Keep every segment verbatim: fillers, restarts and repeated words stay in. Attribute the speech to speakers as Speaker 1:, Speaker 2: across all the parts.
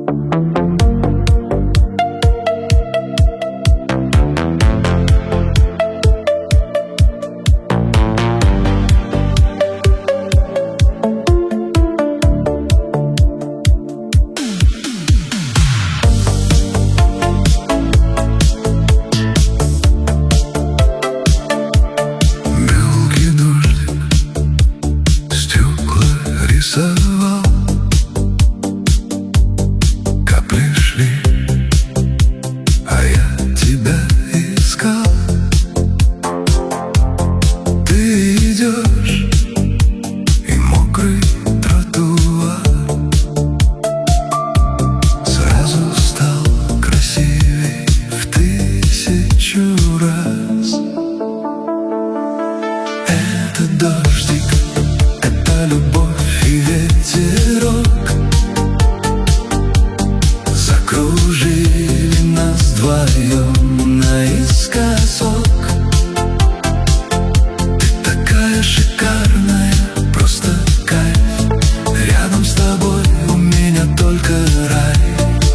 Speaker 1: Капли шли, а я тебя искал. Ты идешь, и мокрый тротуар сразу стал красивей в тысячу раз. Это дождик, это любовь и ветерок закружили нас вдвоем наискосок. Ты такая шикарная, просто кайф. Рядом с тобой у меня только рай.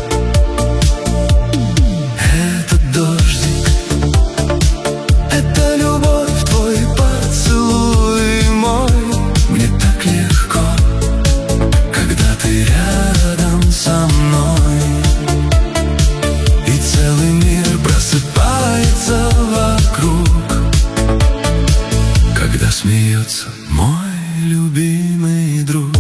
Speaker 1: Это дождик, это любовь, твой поцелуй мой. Мне так легко, когда ты рядом со мной. И целый мир просыпается вокруг, когда смеется мой любимый друг.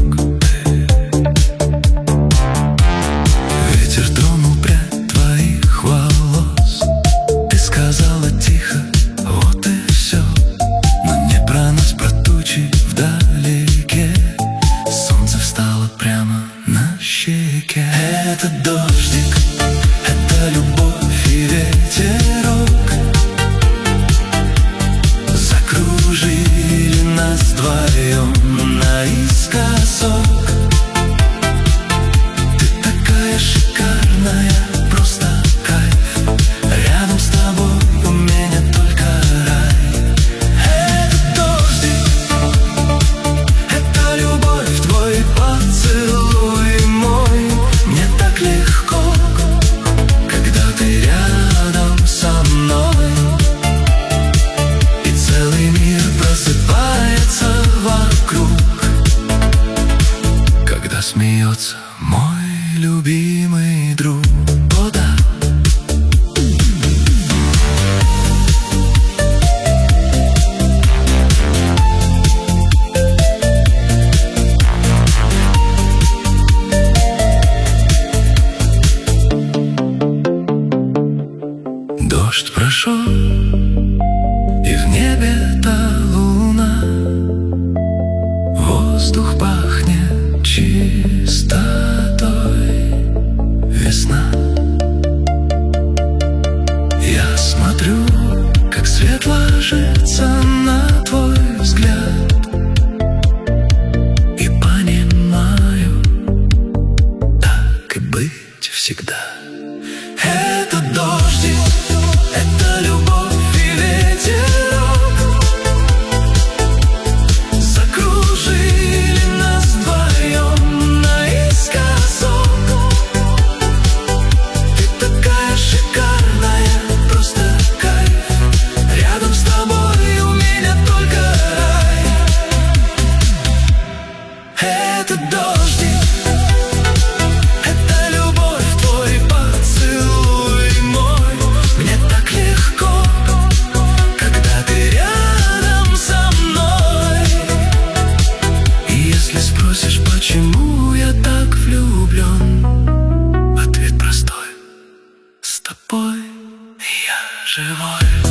Speaker 1: Ветер тронул прядь твоих волос. Ты сказала тихо, вот и все. Но не про нас, про тучи вдалеке. Солнце встало прямо на щеке. Это дождик, это любовь и ветерок закружили нас вдвоем наискосок. Ты такая шикарная, просто кайф. Рядом с тобой у меня только рай. Это дождик, это любовь, твой поцелуй мой. Мне так легко, когда ты рядом со мной. И целый мир просыпается вокруг, когда смеется мой любимый друг. О, да. Дождь прошел, и в небе та луна. Воздух пахнет чистотой. Весна. Я смотрю, как свет ложится на твой взгляд, и понимаю, так и быть всегда. Это дождик, это любовь и ветерок закружили нас вдвоем наискосок. Ты такая шикарная, просто кайф. Рядом с тобой у меня только рай. Это дождик, это любовь, твой поцелуй мой. Мне так легко, когда ты рядом со мной. И если спросишь, почему я так влюблен, ответ простой: с тобой я живой.